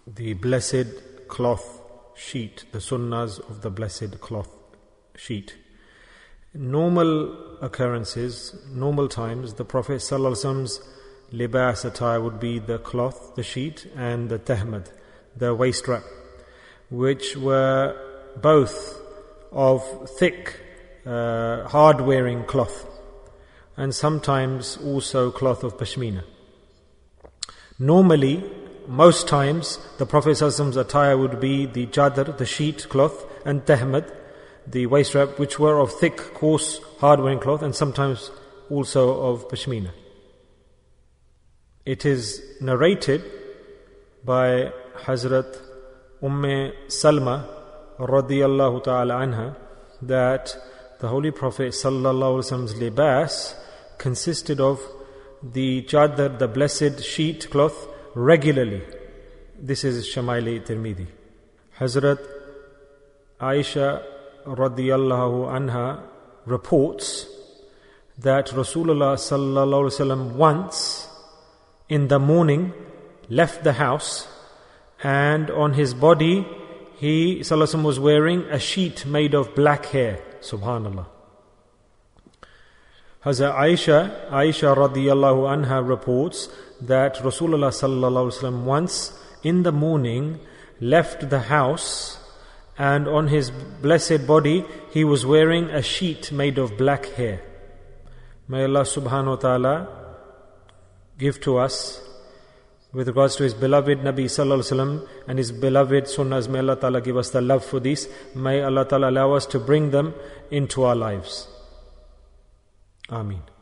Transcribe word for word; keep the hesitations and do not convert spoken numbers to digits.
the blessed cloth sheet, the sunnahs of the blessed cloth sheet. Normal occurrences, normal times, the Prophet ﷺ's libas attire would be the cloth, the sheet, and the tahmad, the waist wrap, which were both of thick, uh, hard-wearing cloth, and sometimes also cloth of pashmina. Normally, most times, the Prophet ﷺ's attire would be the chadar, the sheet cloth, and tahmad, the waist wrap, which were of thick, coarse, hard-wearing cloth, and sometimes also of pashmina. It is narrated by Hazrat Umm Salma radiyallahu ta'ala anha that the Holy Prophet sallallahu alaihi wasallam's libas consisted of the chadar, the blessed sheet cloth, regularly. This is Shamaili Tirmidhi. Hazrat Aisha radiyallahu anha reports that Rasulullah sallallahu alaihi wasallam once in the morning left the house, and on his body he sallallahu alaihi wasallam was wearing a sheet made of black hair. Subhanallah. Hazrat Aisha, Aisha radiyallahu anha reports that Rasulullah sallallahu alaihi wasallam once in the morning left the house, and on his blessed body he was wearing a sheet made of black hair. May Allah subhanahu wa ta'ala give to us, with regards to His beloved Nabi sallallahu alaihi wasallam and His beloved sunnahs, may Allah ta'ala give us the love for these. May Allah ta'ala allow us to bring them into our lives. Ameen.